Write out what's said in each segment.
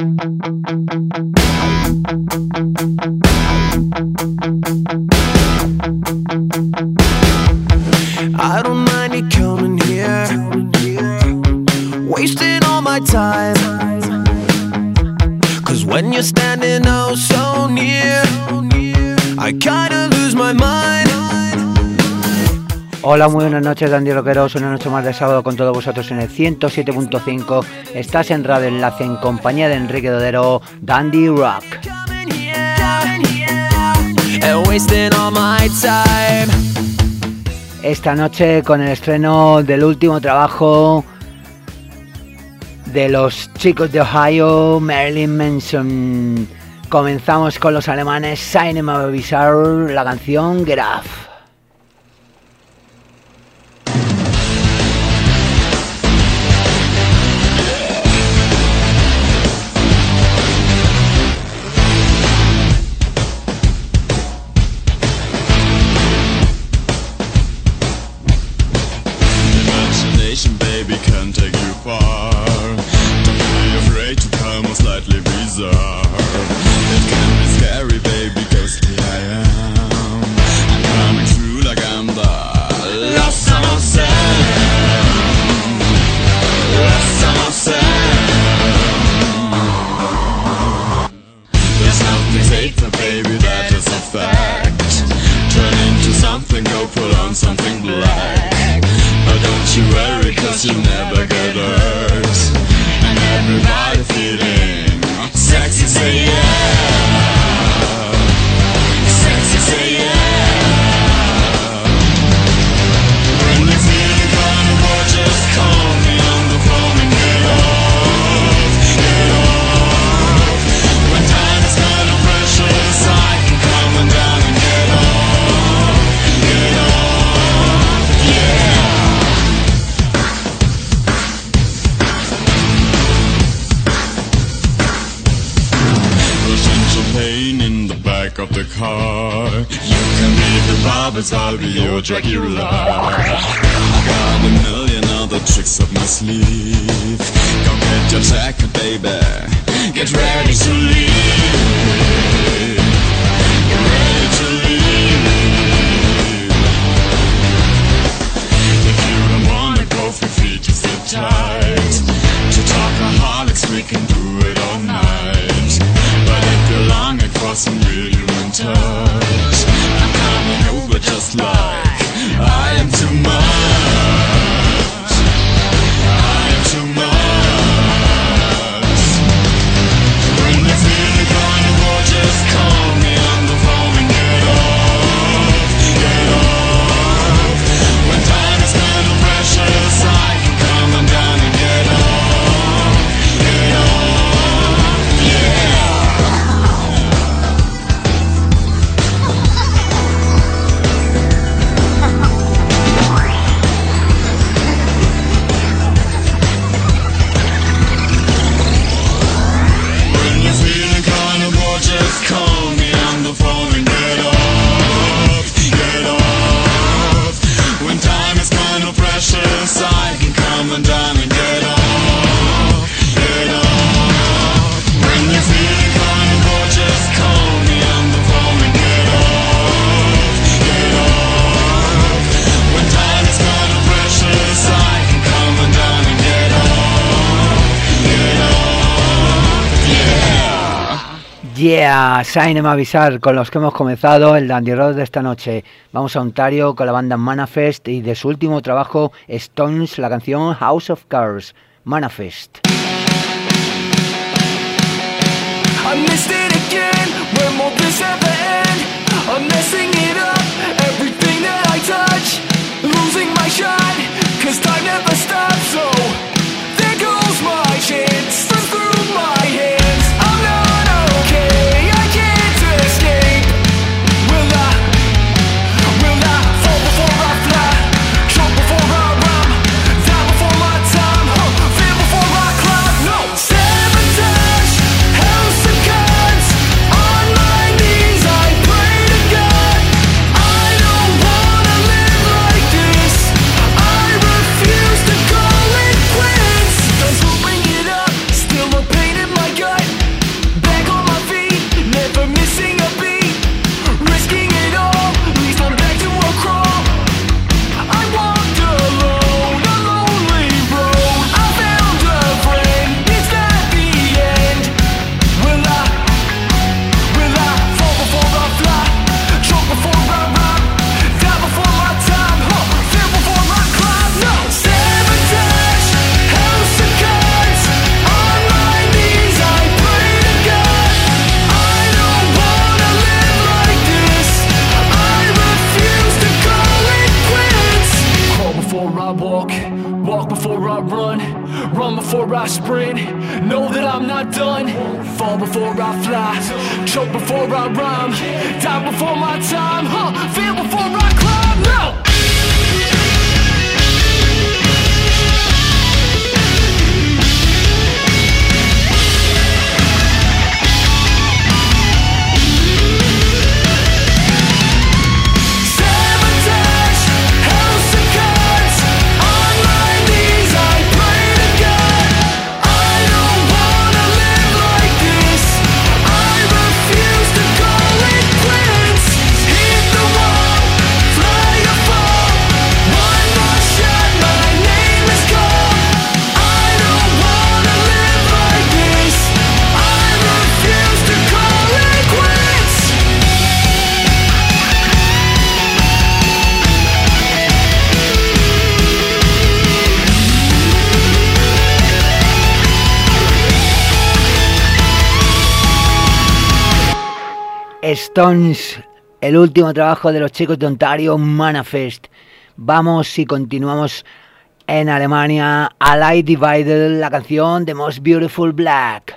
I don't mind you coming here, wasting all my time. Cause when you're standing oh so near, I kinda lose my mind. Hola, muy buenas noches, Dandy Rockeros. Una noche más de sábado con todos vosotros en el 107.5. Estás en Radio Enlace en compañía de Enrique Dodero, Dandy Rock. Esta noche con el estreno del último trabajo de los chicos de Ohio, Marilyn Manson. Comenzamos con los alemanes Cinema Bizarre, la canción Get Up. I'll be your Dracula. I got a million other tricks up my sleeve. Go get your jacket, baby. Get ready to leave. Get ready to leave. If you don't wanna go for free, just sit tight. To talkaholics, we can do it all night. But if you're longing for some real human touch, I'm coming over just like I am too much. I am too much. When you feel the kind of war, just call me on the phone and get off. Get off. When time is kind of precious, I can come on down and get off. Get off. Yeah. Just call me on the phone and get off, get off. When time is kind of precious, I can come and down and get off, get off. When you feel kind of bored, just call me on the phone and get off, get off. When time is kind of precious, I can come and down and get off, get off, yeah. Yeah, Cinema Bizarre, con los que hemos comenzado el Dandy Rock de esta noche. Vamos a Ontario con la banda Manifest y de su último trabajo Stones, la canción House of Cards. Manifest. I missed it again, where more this ever end. I'm messing it up, everything that I touch. Losing my shine, cause time never stops. So there goes my chance, runs through my hands. I'm not okay, I can't escape. Will I fall before I fly? Choke before I rhyme, die before my time, fail before I climb. No, sabotage, house of cards. On my knees I pray to God. I don't wanna live like this. I refuse to go Run before I sprint, know that I'm not done. Fall before I fly, choke before I rhyme. Die before my time, feel before I climb. No! Stones, el último trabajo de los chicos de Ontario, Manifest. Vamos y continuamos en Alemania. A Light Divided, la canción The Most Beautiful Black.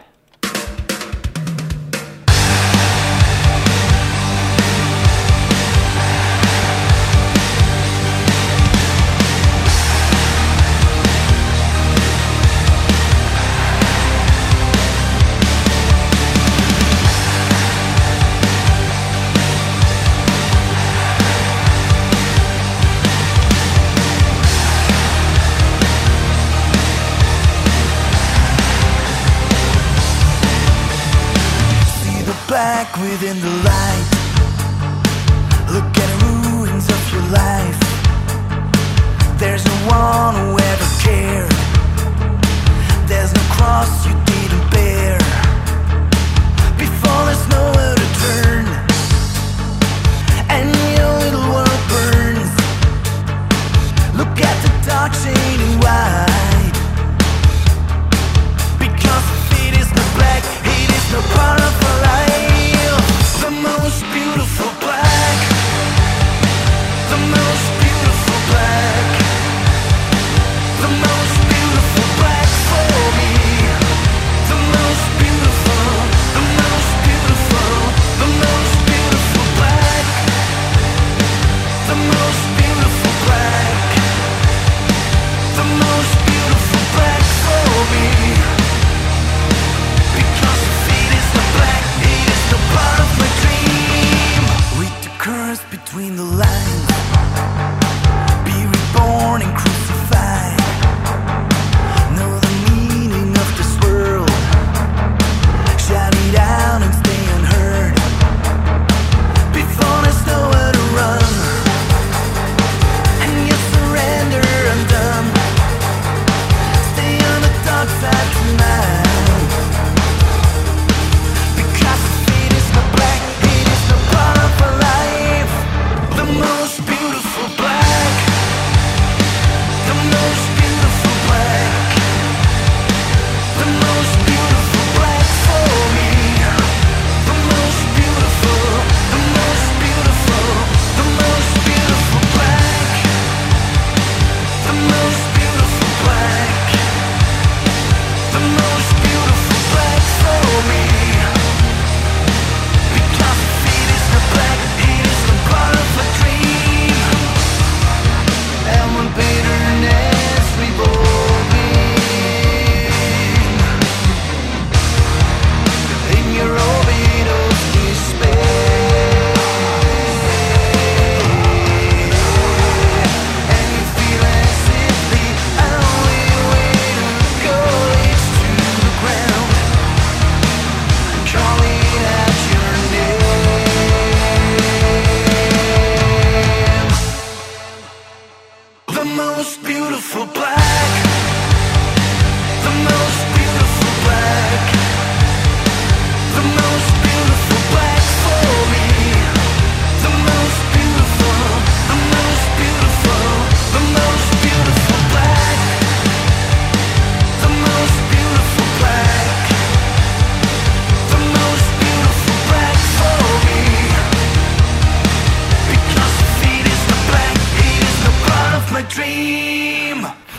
Within the light, look at the ruins of your life. There's no one who ever cared. There's no cross you didn't bear. Before there's nowhere to turn, and your little world burns. Look at the dark shading white. Because if it is not black, it is no part of our life. The most beautiful black, the most beautiful black.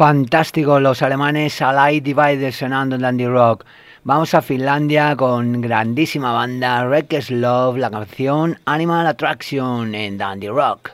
Fantástico, los alemanes Allied Divided sonando en Dandy Rock. Vamos a Finlandia con grandísima banda Reckless Love, la canción Animal Attraction en Dandy Rock.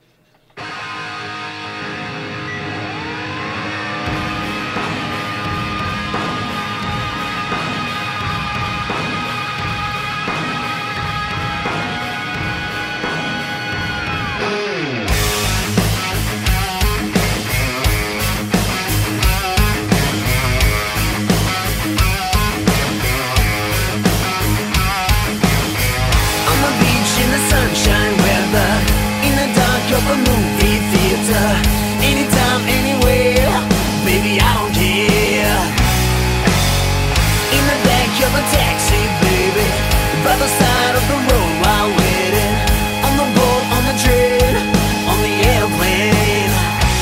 Sunshine weather in the dark of a movie theater, anytime, anywhere, baby I don't care. In the back of a taxi, baby, by the side of the road while waiting, on the boat, on the train, on the airplane.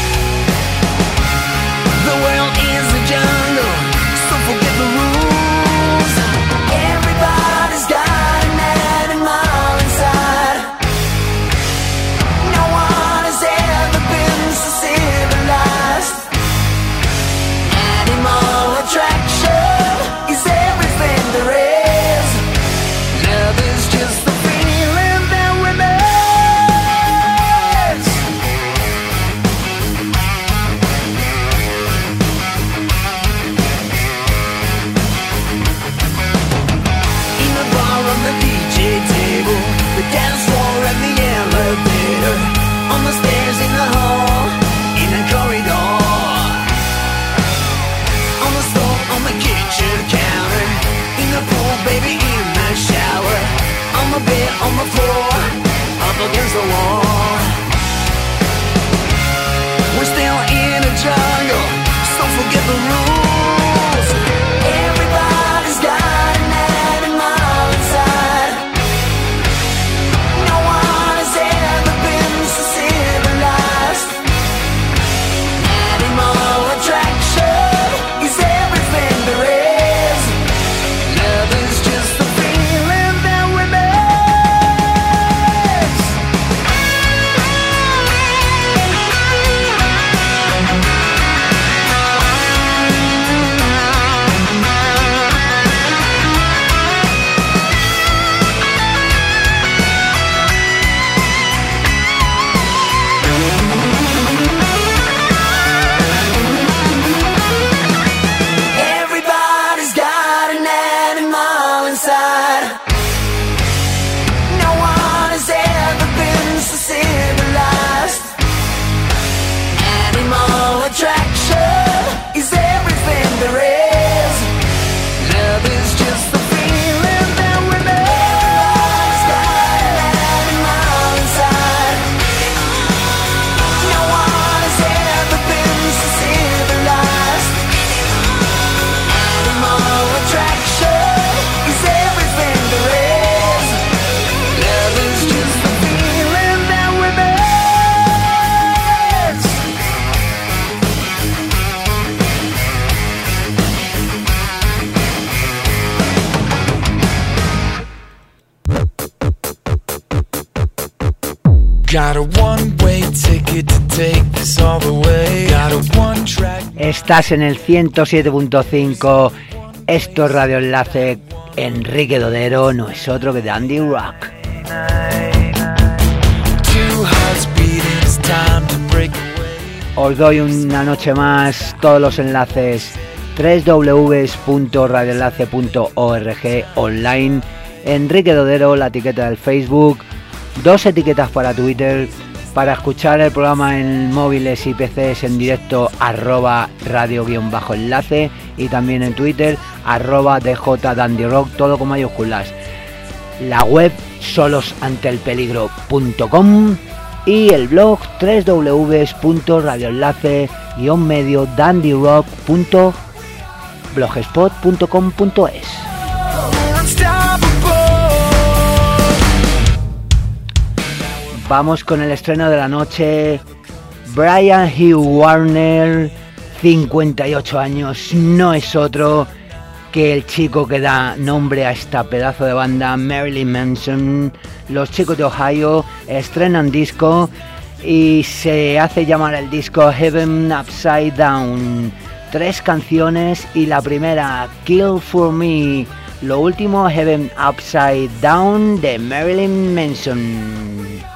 The world is a jungle, so forget the rules. Everybody's got an animal inside. No one has ever been so civilized. Animal attraction is everything there is. Love is just the feeling that we miss. In the bar on the DJ table, the dance floor and the elevator, on the stairs, in the hall, in the corridor, on the stove, on the kitchen counter, in the pool, baby, in the shower, on the bed, on the floor, up against the wall. We're still in a jungle, so forget the rules. Everybody's got an animal inside. No one has ever been so civilized. Animal attraction is everything there is. Love is just the feeling that we miss. Everybody's got an animal inside. No one has ever been so civilized. Animal attraction is everything there is. Love is just the feeling that we miss. Everybody's got an animal inside. No one has ever been so civilized. Animal attraction is everything there is. Love is just the feeling that we miss. Got a one-way ticket to take this all the way. Got a one-track. Estás en el 107.5, esto es Radio Enlace. Enrique Dodero no es otro que Dandy Rock. Two hearts beating, it's time to break away. Os doy una noche más todos los enlaces: www.radioenlace.org online, Enrique Dodero, la etiqueta del Facebook, 2 etiquetas para Twitter, para escuchar el programa en móviles y PCs en directo @radio_enlace y también en Twitter @djdandyrock, todo con mayúsculas. La web solosanteelpeligro.com y el blog www.radioenlace-mediodandyrock.blogspot.com.es. Vamos con el estreno de la noche. Brian Hugh Warner, 58 años, no es otro que el chico que da nombre a esta pedazo de banda, Marilyn Manson. Los chicos de Ohio estrenan disco y se hace llamar el disco Heaven Upside Down. 3 canciones y la primera, Kill For Me. Lo último, Heaven Upside Down de Marilyn Manson.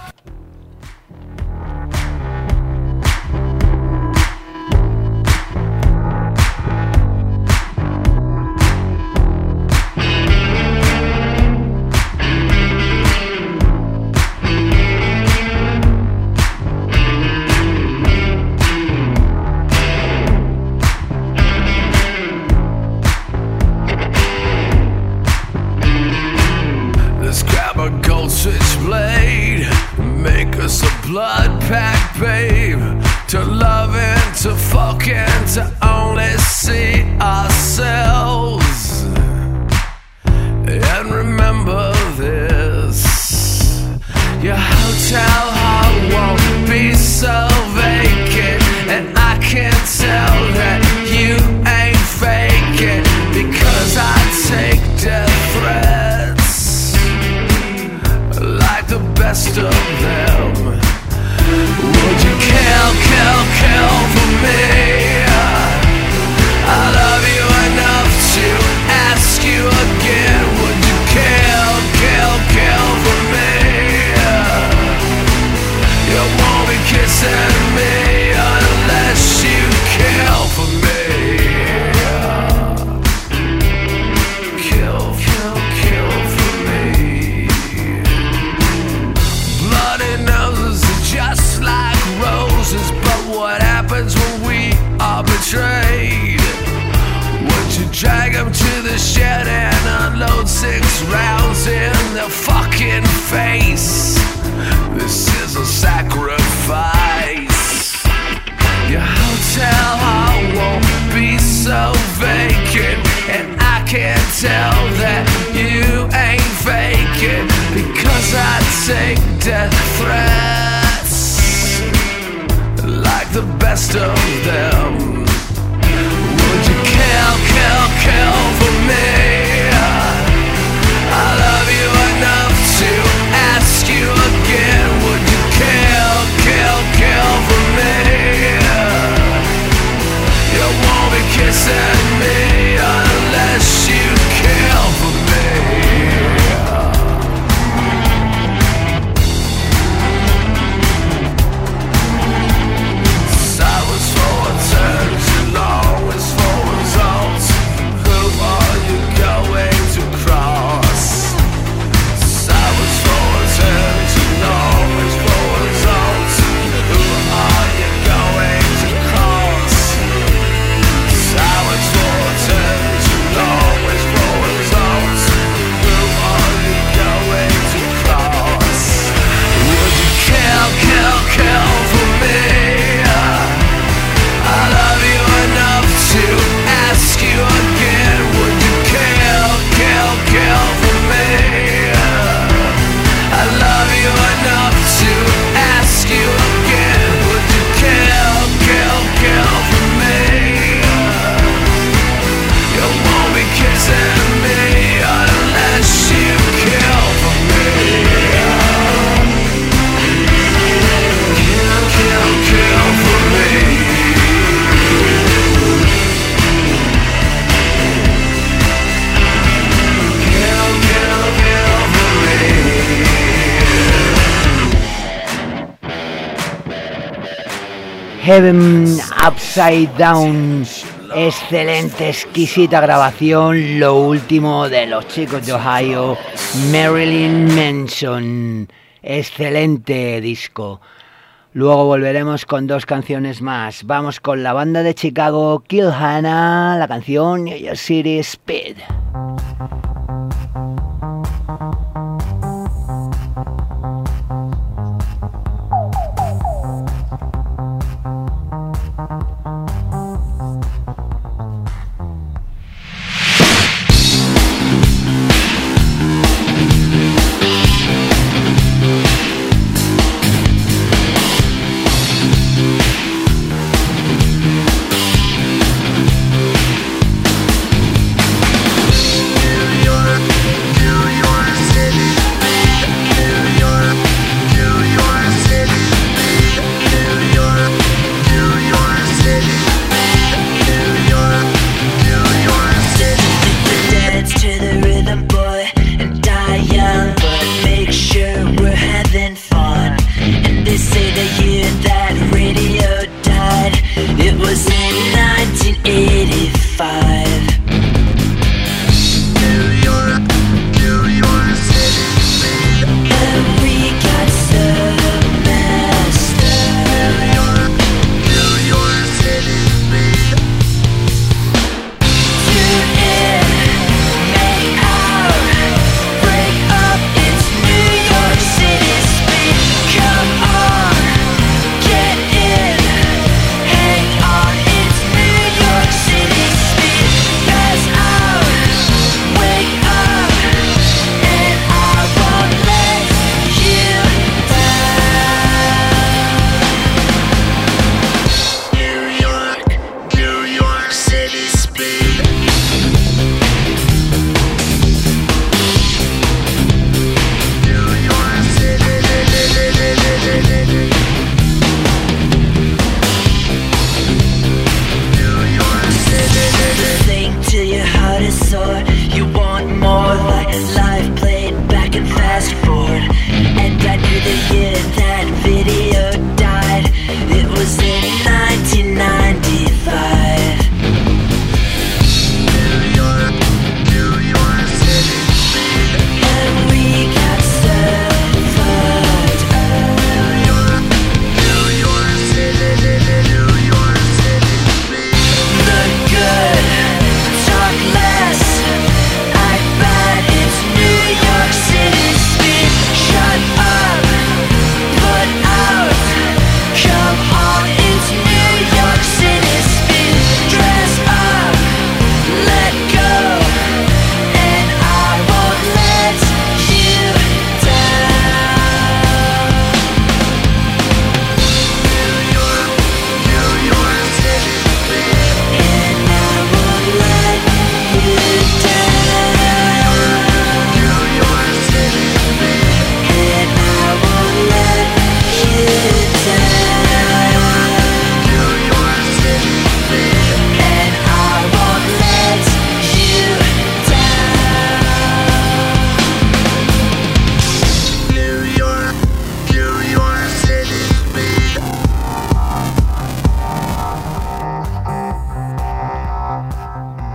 Heaven Upside Down, excelente, exquisita grabación, lo último de los chicos de Ohio, Marilyn Manson, excelente disco. Luego volveremos con 2 canciones más. Vamos con la banda de Chicago, Kill Hannah, la canción New York City Speed.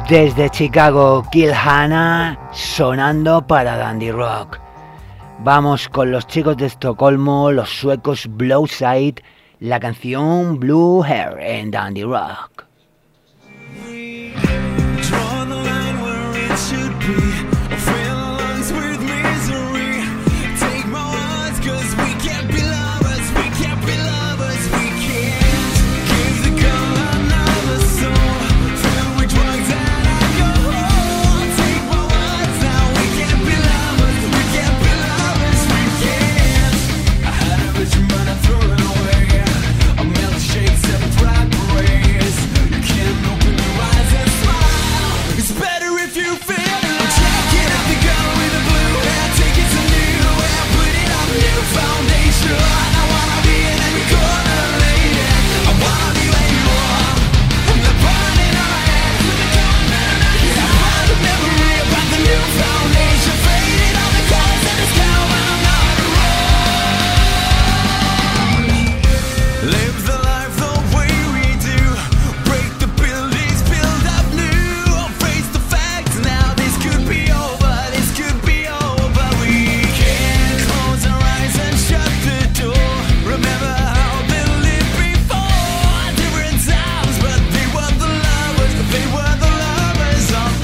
Desde Chicago, Kill Hannah sonando para Dandy Rock. Vamos con los chicos de Estocolmo, los suecos Blowside, la canción Blue Hair en Dandy Rock. Draw the line where it should be. Fill the lungs with misery. Take my words, 'cause we can't be lovers. We can't be lovers. We can't give the girl another soul. Filled with drugs and alcohol. Take my words now. We can't be lovers. We can't be lovers. We can't. I had a vision, but I threw it away. A milkshake, 7 frat parades. You can't open your eyes and smile. It's better if you feel it. I'm checking out the girl with the blue hair. Taking some new hair, putting on a new foundation. I wanna be in every corner, lady. I wanna be where you are. And the burning on my head. Yeah, I have a memory about the new foundation. Fading all the colors in the sky when I'm not around. Live the life the way we do. Break the buildings, build up new. Face the facts now. This could be over. This could be over. We can't close our eyes and shut the door. Remember how they lived before. Different times, but they were the lovers. They were the lovers.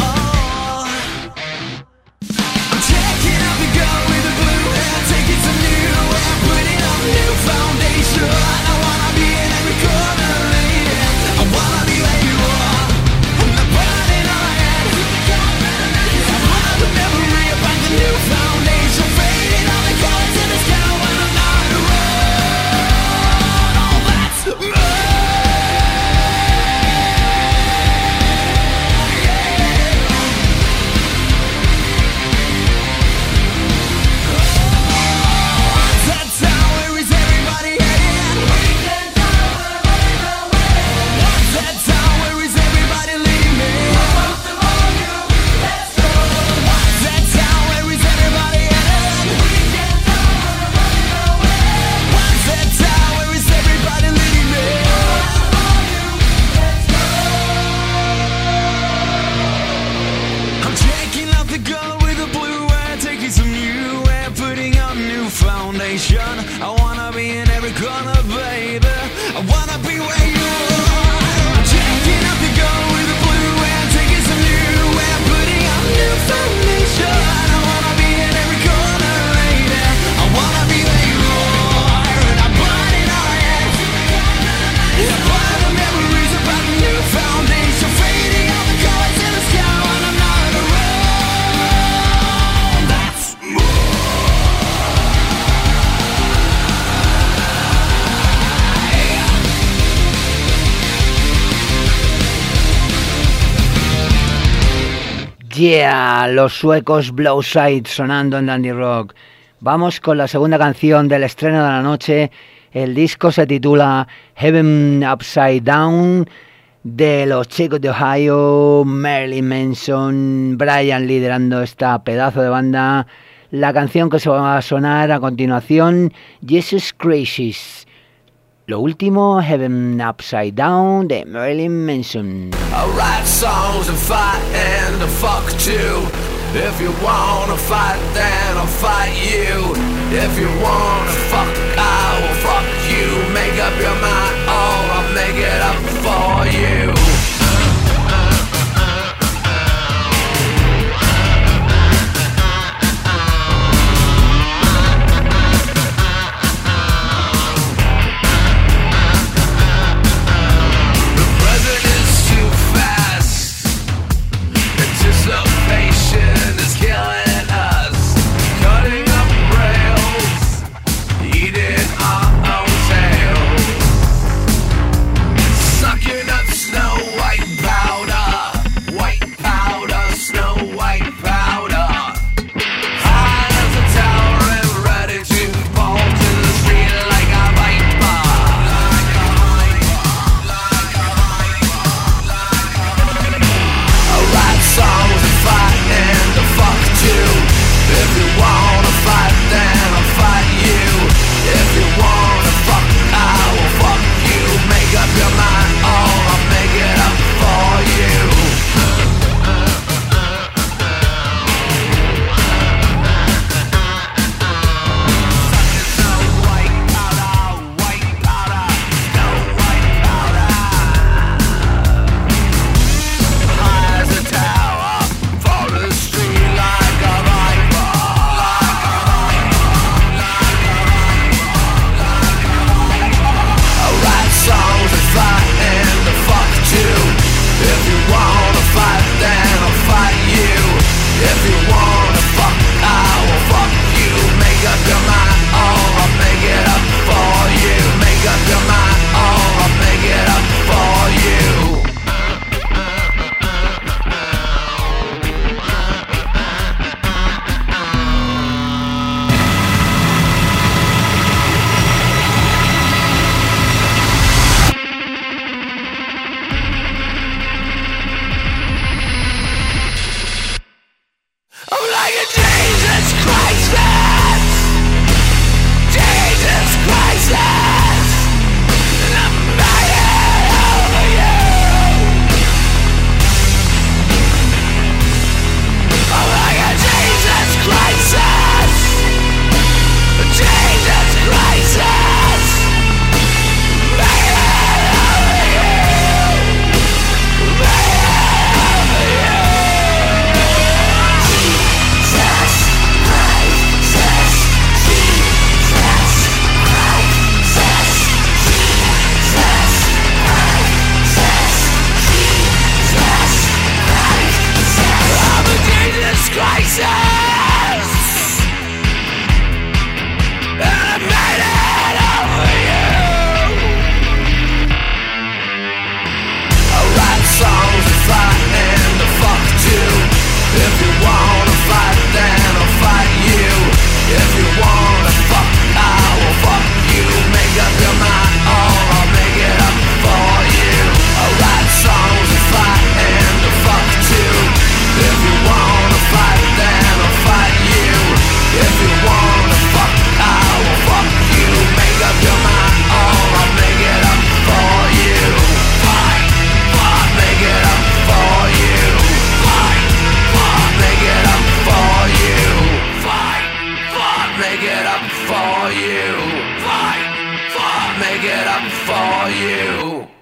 I'm checking out the girl with the blue hair, taking some new hair, putting on a new foundation. I wanna be in every corner, lady. I wanna be where you are. And the burning on my head. Yeah, I have a memory about the new foundation. Fading all the colors in the sky when I'm not around. Oh, that's me. That's how, where is everybody heading? That's how, where is everybody leaving? That's how, where is everybody heading? That's how, where is everybody leaving? I'm checking out the girl with the blue hair, taking some new hair, putting on new foundation. I wanna be in every corner, baby. I wanna be where you are. I'm checking out the girl with the blue hair, taking some new hair, putting on new foundation. I wanna be in every corner, lady. I wanna be where you are. And I'm burning all my head. Yeah, part of the memories about the new foundation, fading all the colors in the sky when I'm not around. That's Yeah, los suecos Blowside sonando en Dandy Rock. Vamos con la segunda canción del estreno de la noche. El disco se titula Heaven Upside Down, de los chicos de Ohio, Marilyn Manson, Brian liderando esta pedazo de banda. La canción que se va a sonar a continuación, Jesus Crisis. Lo último, Heaven Upside Down, de Marilyn Manson. I write songs and fight and to fuck too. If you wanna fight, then I'll fight you. If you wanna fuck, I will fuck you. Make up your mind, or I'll make it up for you. Anticipation is killing us. Cutting up rails, eating our own tails. Sucking up snow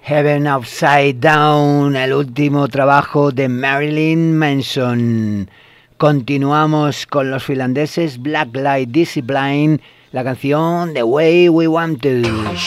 Heaven Upside Down, el último trabajo de Marilyn Manson. Continuamos con los finlandeses Blacklight Discipline, la canción The Way We Want To.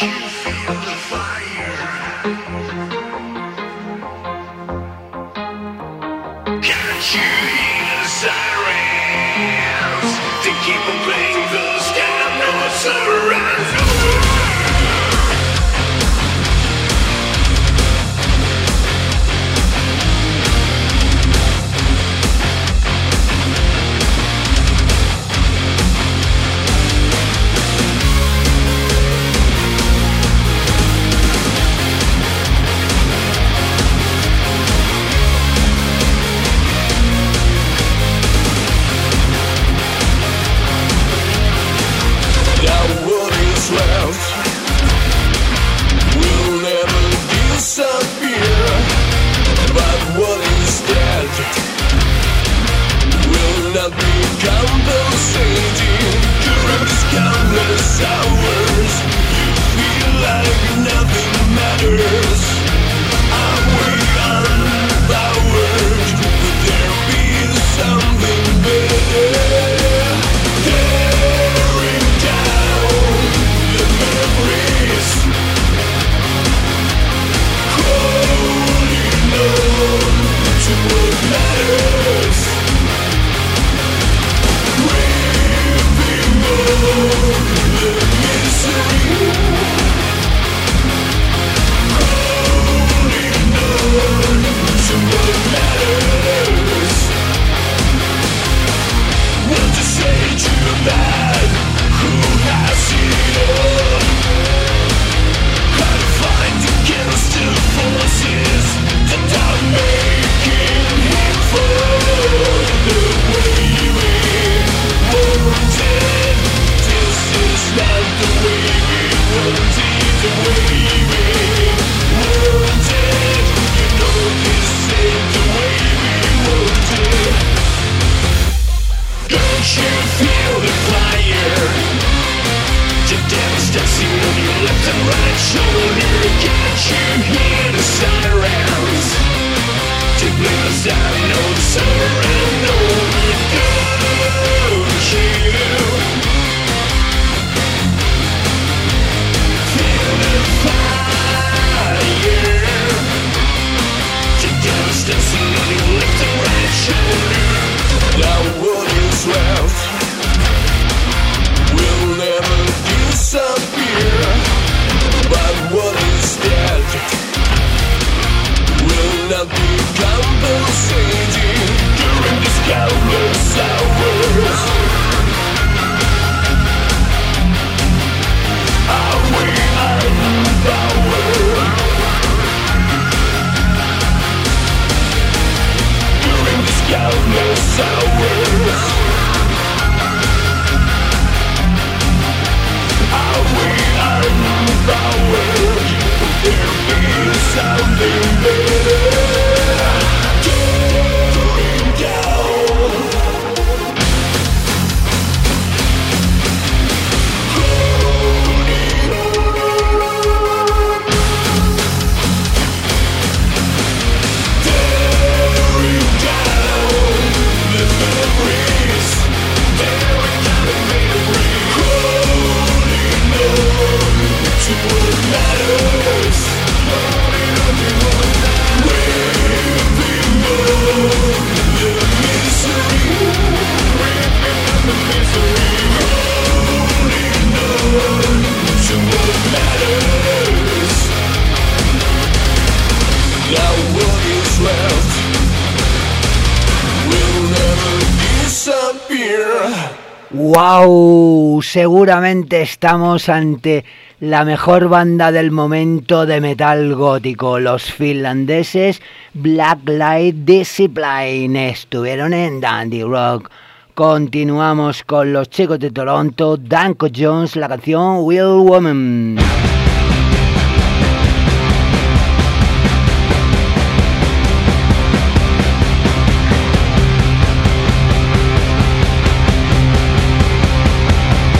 ¡Wow! Seguramente estamos ante la mejor banda del momento de metal gótico. Los finlandeses Blacklight Discipline estuvieron en Dandy Rock. Continuamos con los chicos de Toronto, Danko Jones, la canción Real Woman.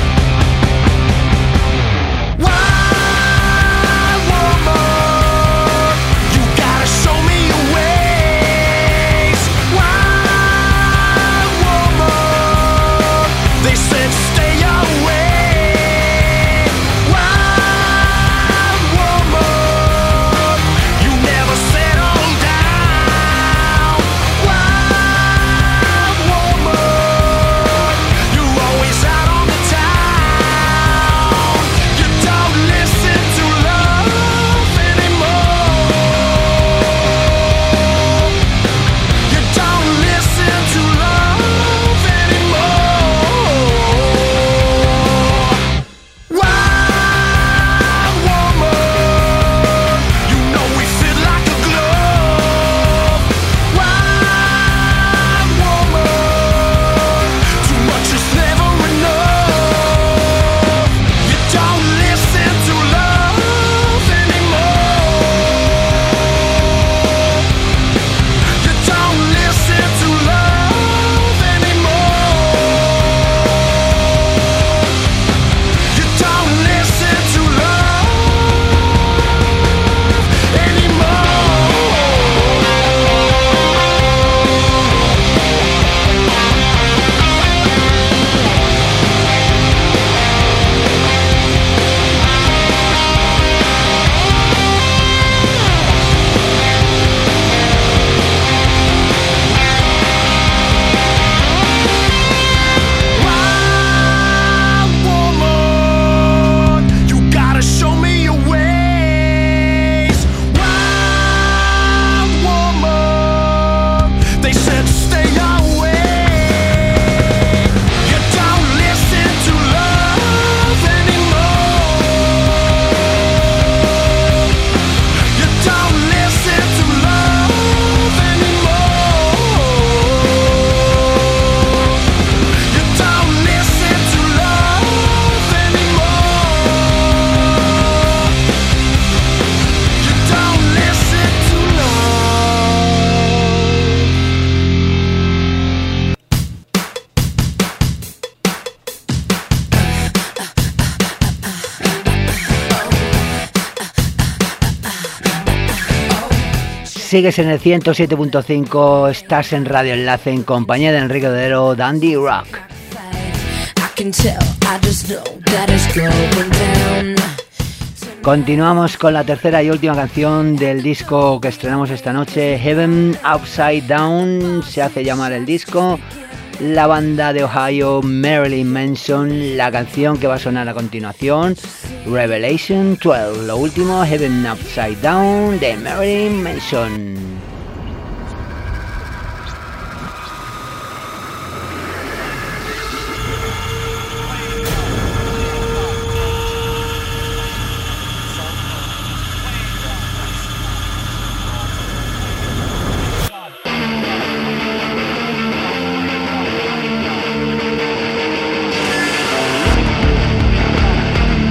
Wild woman. Sigues en el 107.5, estás en Radio Enlace en compañía de Enrique Dodero, Dandy Rock. Continuamos con la tercera y última canción del disco que estrenamos esta noche, Heaven Upside Down, se hace llamar el disco. La banda de Ohio, Marilyn Manson, la canción que va a sonar a continuación, Revelation 12, lo último, Heaven Upside Down de Marilyn Manson.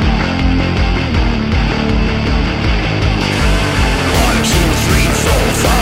Souls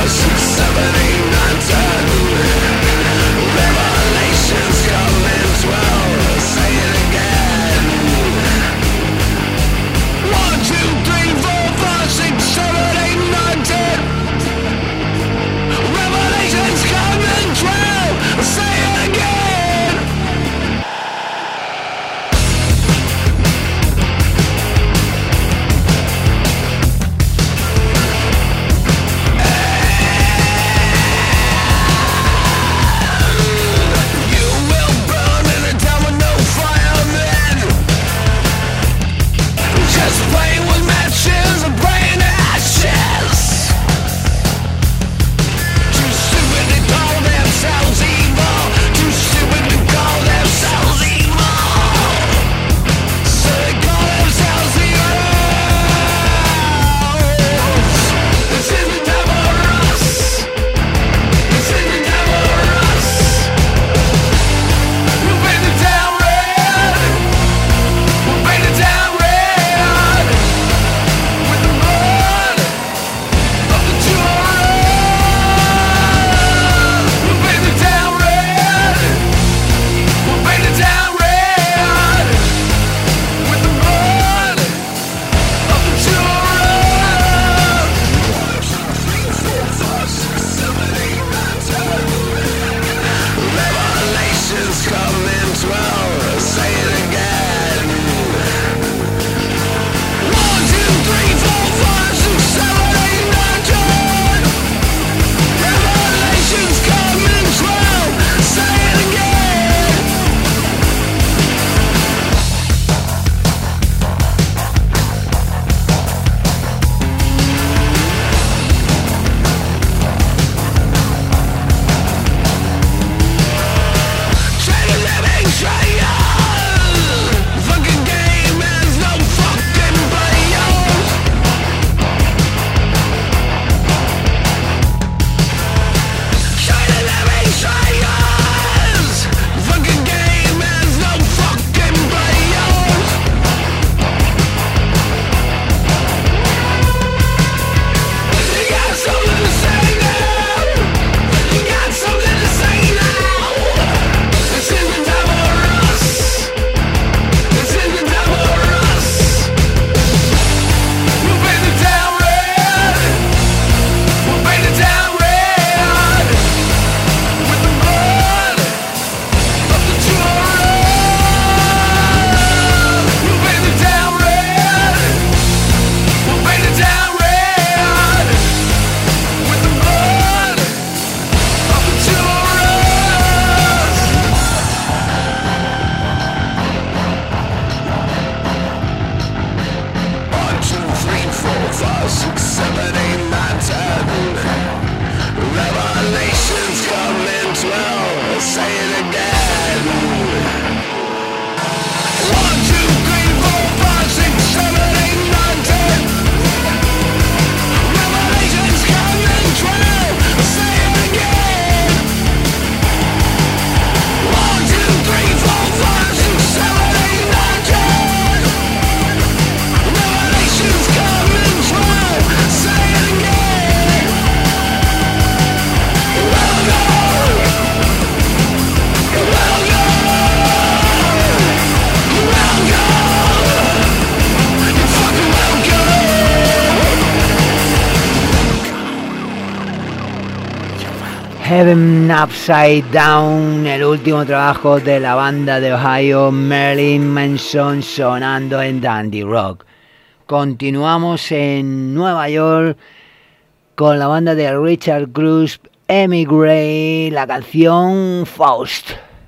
Heaven Upside Down, el último trabajo de la banda de Ohio Marilyn Manson, sonando en Dandy Rock. Continuamos en Nueva York con la banda de Richard Cruz, Emigrate, la canción Faust.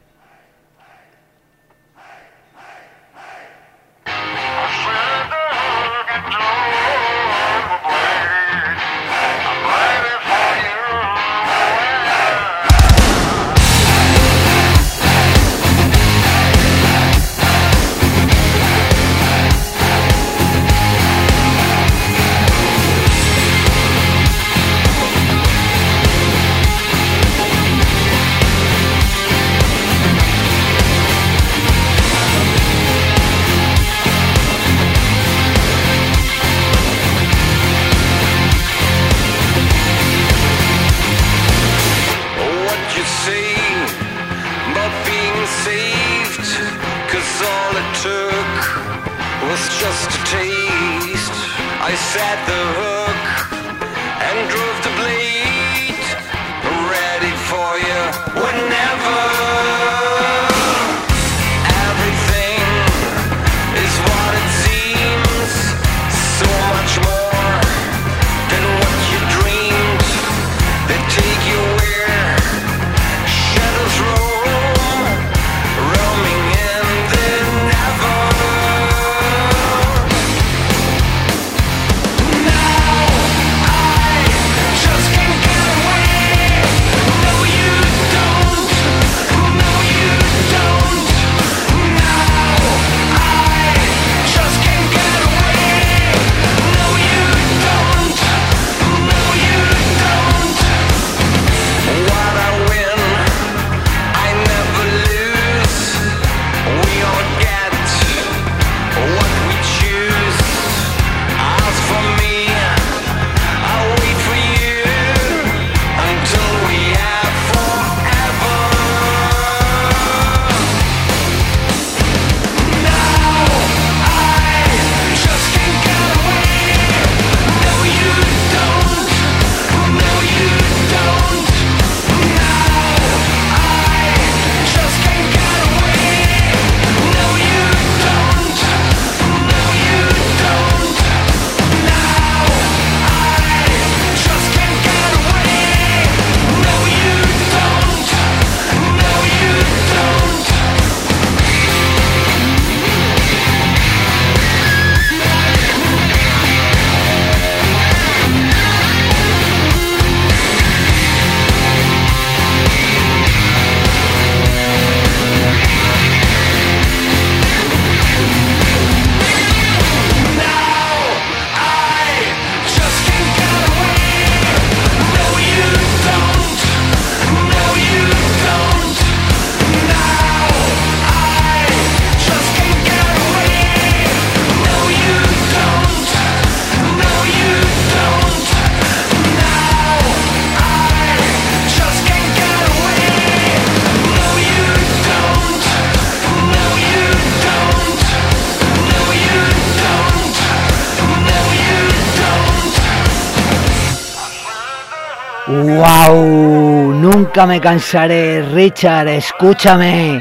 ¡Wow! Nunca me cansaré, Richard, escúchame.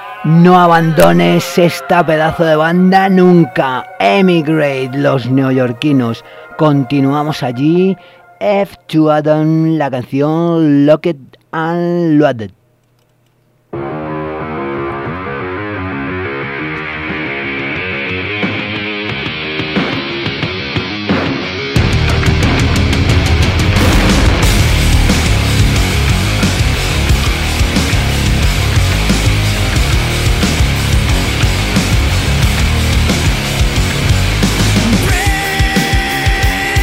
No abandones esta pedazo de banda nunca. Emigrate, los neoyorquinos. Continuamos allí. F2 Adam, la canción Locked and Loaded.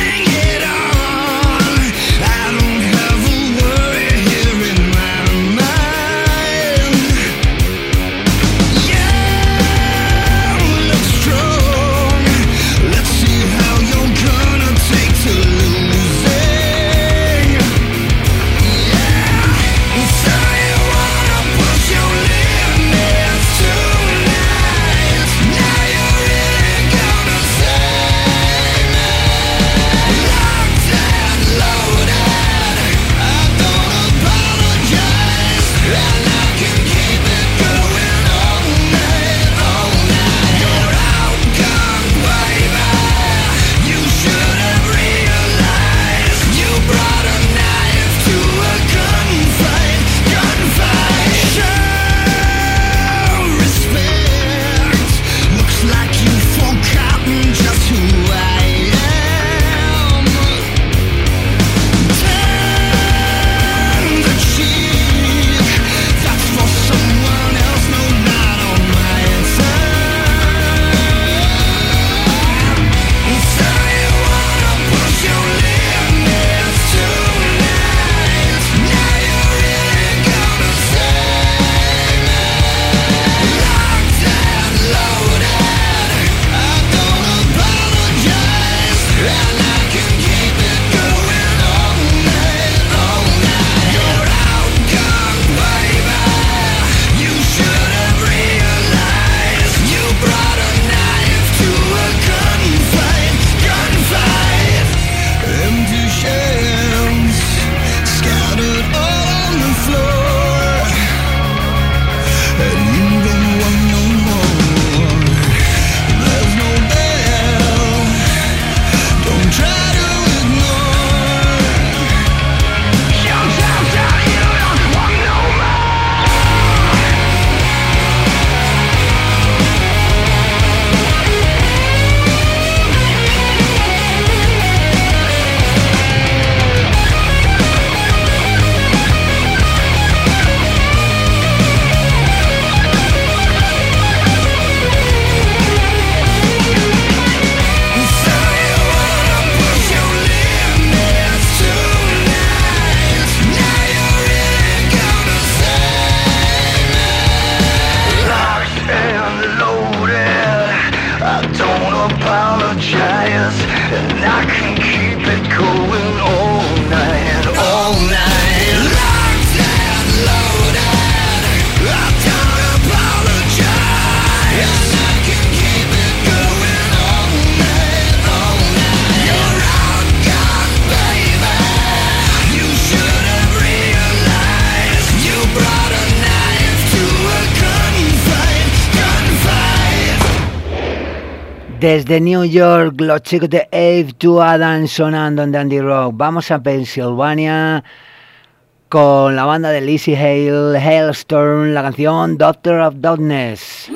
I don't have a worry here in my mind. Desde New York, los chicos de Ave to Adam sonando en Dandy Rock. Vamos a Pensilvania con la banda de Lizzie Hale, Hailstorm, la canción Doctor of Darkness.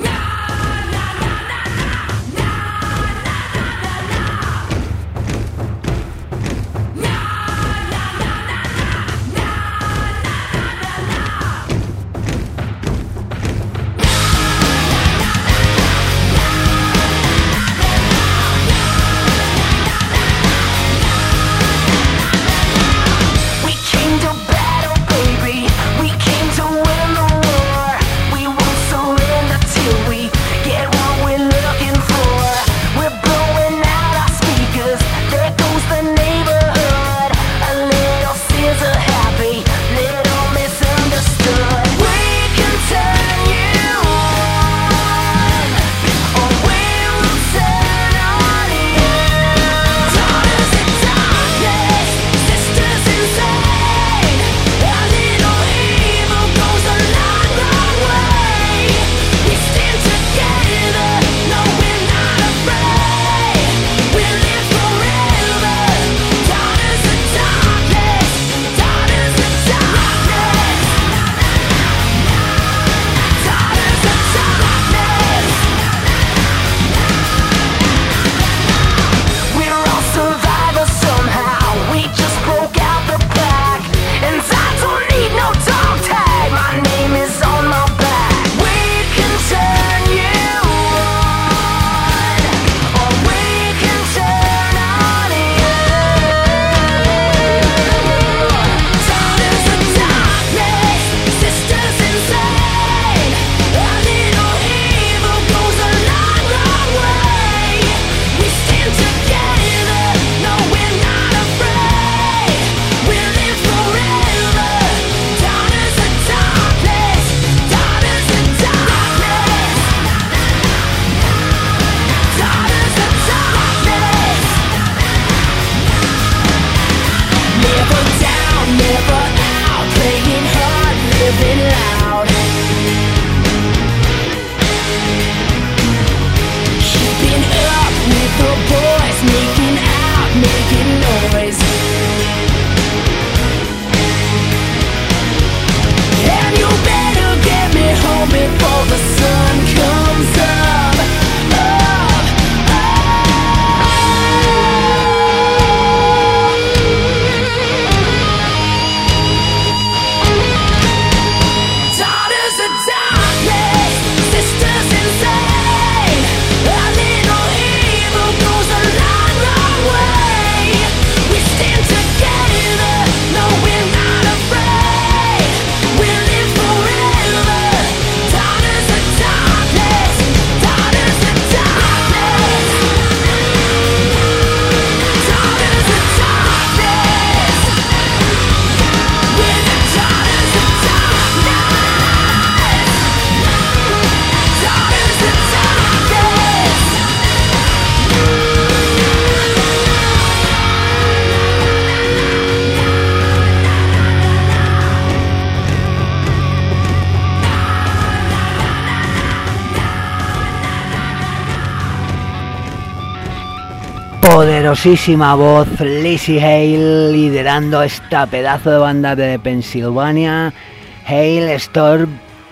Poderosísima voz, Lizzie Hale liderando esta pedazo de banda de Pensilvania, Hailstorm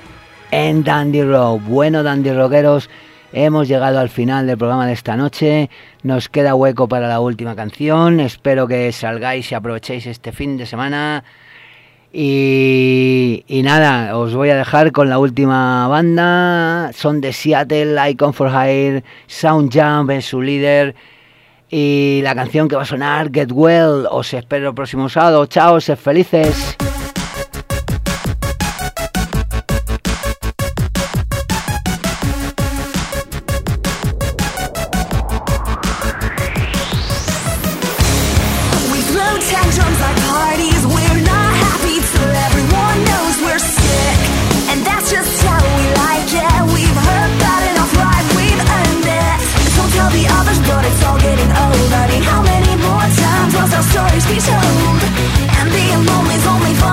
en Dandy Rock. Bueno, Dandy Rockeros, hemos llegado al final del programa de esta noche. Nos queda hueco para la última canción. Espero que salgáis y aprovechéis este fin de semana. Y nada, os voy a dejar con la última banda. Son de Seattle, Icon for Hire, Soundjump es su líder. Y la canción que va a sonar, Get Well. Os espero el próximo sábado. Chao, sed felices. Stories be told, and being lonely's only fun.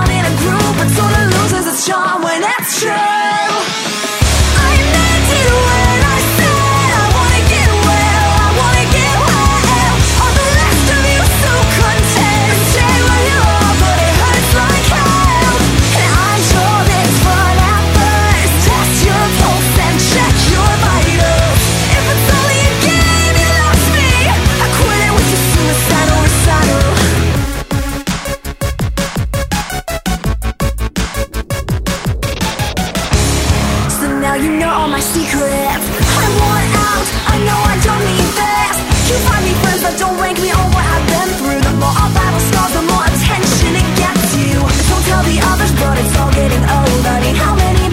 you know all my secrets. I want out, I know I don't need this. You find me friends that don't rank me on what I've been through. The more our battle scars, the more attention it gets you. Don't tell the others, but it's all getting old. I mean, how many